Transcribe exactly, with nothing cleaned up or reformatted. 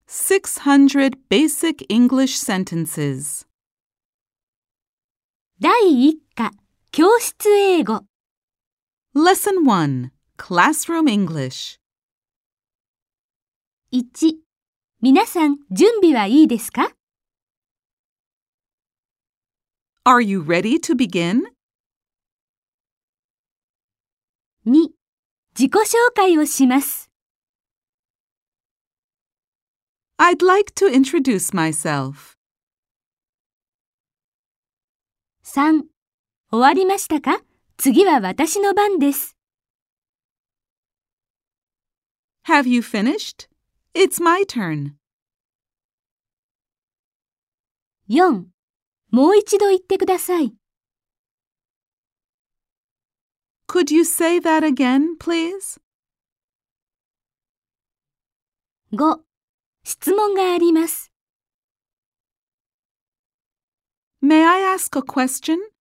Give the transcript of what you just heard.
six hundred Basic English Sentences. 第一課、教室英語。 Lesson one, Classroom English. いち、皆さん準備はいいですか？ Are you ready to begin? に、自己紹介をします。 I'd like to introduce myself. さん、終わりましたか？次は私の番です。 Have you finished? It's my turn. よん、もう一度言ってください。 Could you say that again, please? ご、質問があります。 May I ask a question?